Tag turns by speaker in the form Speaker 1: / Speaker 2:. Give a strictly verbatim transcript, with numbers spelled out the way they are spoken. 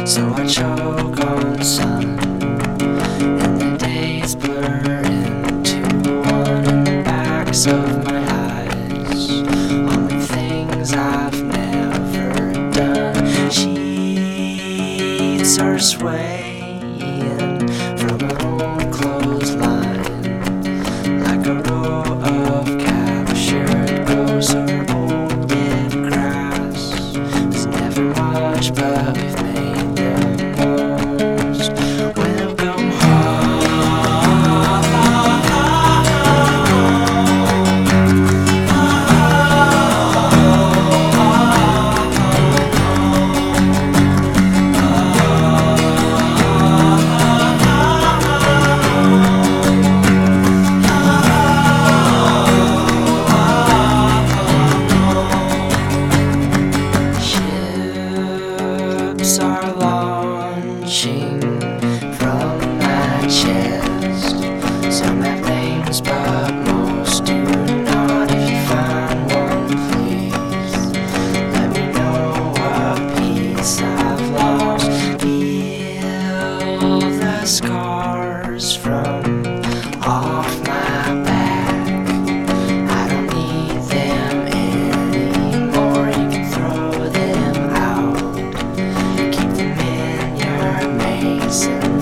Speaker 1: So I choke on sun, and the days blur into one in the backs of my eyes, on the things I've never done. Sheets are swaying from an old clothesline, like a row of captured ghosts or old dead grass. There's never much, but we've made the most. Welcome ships are launching from my chest. Some have names, but most do not. If you find one, please let me know what piece I've lost. Feel the scars from off my back. I don't need them anymore. You can throw them out. Keep them in your mason